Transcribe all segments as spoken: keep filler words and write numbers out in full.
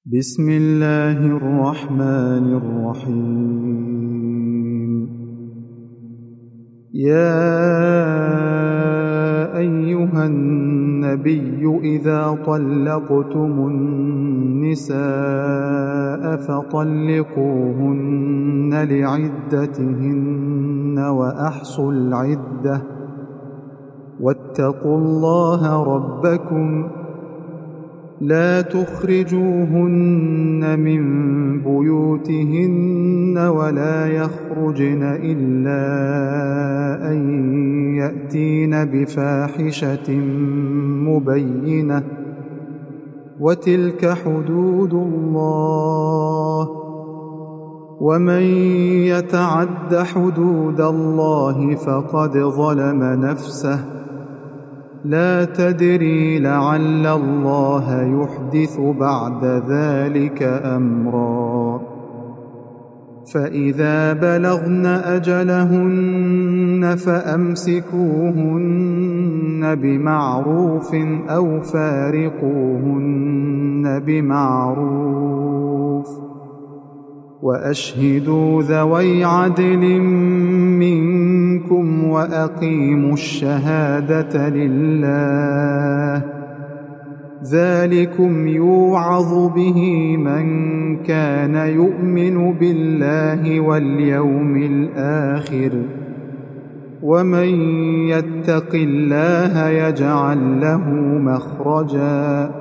بسم الله الرحمن الرحيم. يا أيها النبي إذا طلقتم النساء فطلقوهن لعدتهن وأحصوا العدة واتقوا الله ربكم لا تخرجوهن من بيوتهن ولا يخرجن إلا أن يأتين بفاحشة مبينة وتلك حدود الله ومن يتعد حدود الله فقد ظلم نفسه لا تدري لعل الله يحدث بعد ذلك أمرا. فإذا بلغن أجلهن فأمسكوهن بمعروف أو فارقوهن بمعروف وأشهدوا ذوي عدل منكم وأقيموا الشهادة لله ذلكم يوعظ به من كان يؤمن بالله واليوم الآخر ومن يتق الله يجعل له مخرجا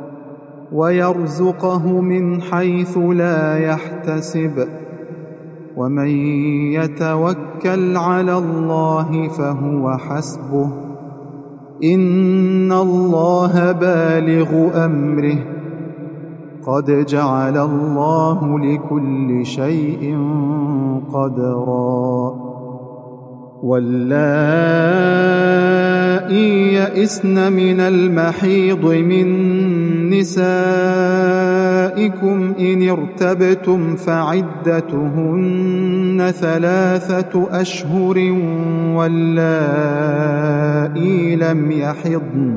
ويرزقه من حيث لا يحتسب ومن يتوكل على الله فهو حسبه إن الله بالغ أمره قد جعل الله لكل شيء قدرا. واللائي يئسن من المحيض من نسائكم إن ارتبتم فعدتهن ثلاثة أشهر واللائي لم يحضن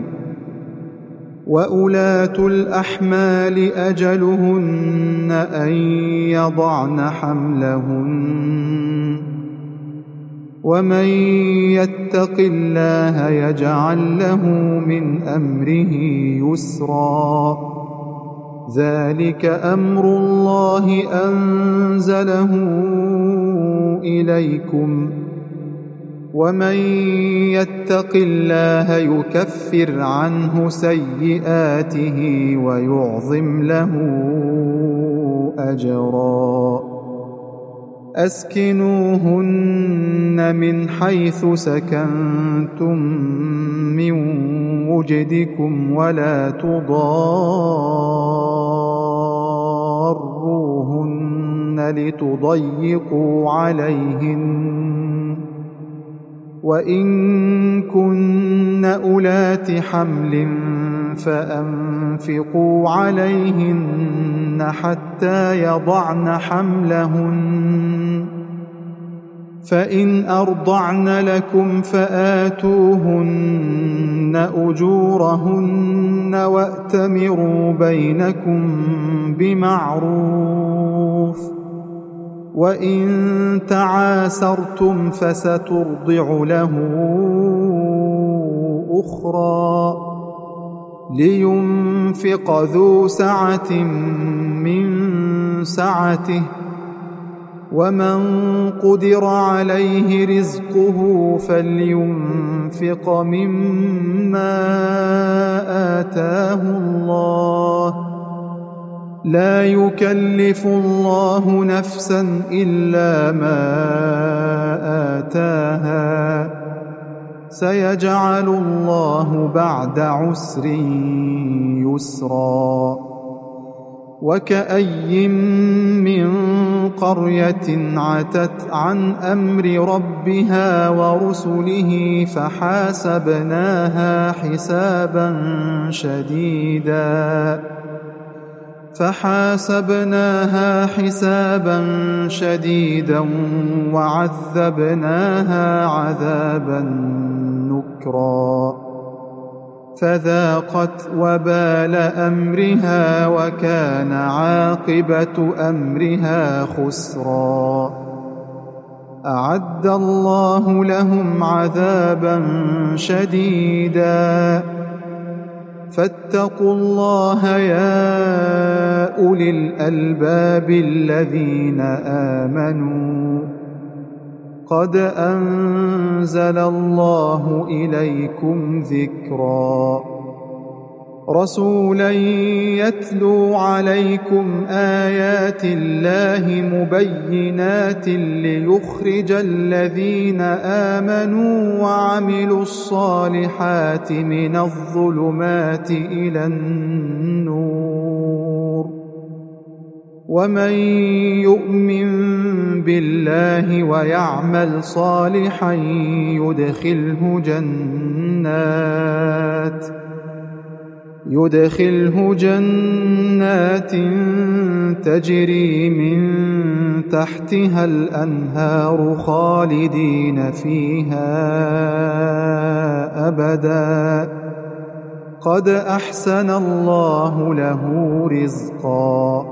وأولاة الأحمال أجلهن أن يضعن حملهن ومن يتق الله يجعل له من أمره يسرا ذلك أمر الله أنزله إليكم ومن يتق الله يكفر عنه سيئاته ويعظم له أجرا. أسكنوهن من حيث سكنتم من وجدكم ولا تضاروهن لتضيقوا عليهن وإن كن أولات حمل فأنفقوا عليهن حتى يضعن حملهن فإن أرضعن لكم فآتوهن أجورهن وأتمروا بينكم بمعروف وإن تعاسرتم فسترضع له أخرى لينفق ذو سعة من سعته ومن قدر عليه رزقه فلينفق مما آتاه الله لا يكلف الله نفسا إلا ما آتاها سيجعل الله بعد عسر يسرا. وكأي من قرية عتت عن أمر ربها ورسله فحاسبناها حسابا شديدا فحاسبناها حسابا شديدا وعذبناها عذابا نكرا فذاقت وبال أمرها وكان عاقبة أمرها خسرا. أعد الله لهم عذابا شديدا فاتقوا الله يا أولي الألباب الذين آمنوا قد أنزل الله إليكم ذكرا رسولا يتلو عليكم آيات الله مبينات ليخرج الذين آمنوا وعملوا الصالحات من الظلمات إلى النور ومن يؤمن بالله ويعمل صالحا يدخله جنات يدخله جنات تجري من تحتها الأنهار خالدين فيها أبدا قد أحسن الله له رزقا.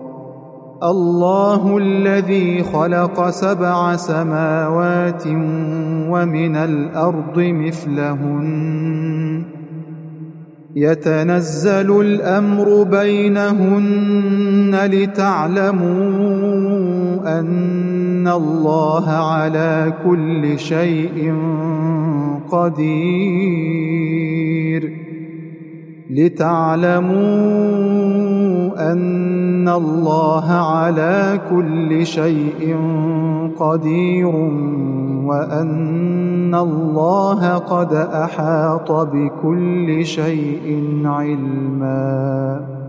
الله الذي خلق سبع سماوات ومن الأرض مثلهن يتنزل الأمر بينهن لتعلموا أن الله على كل شيء قدير لتعلموا أن الله على كل شيء قدير وأن الله قد أحاط بكل شيء علما.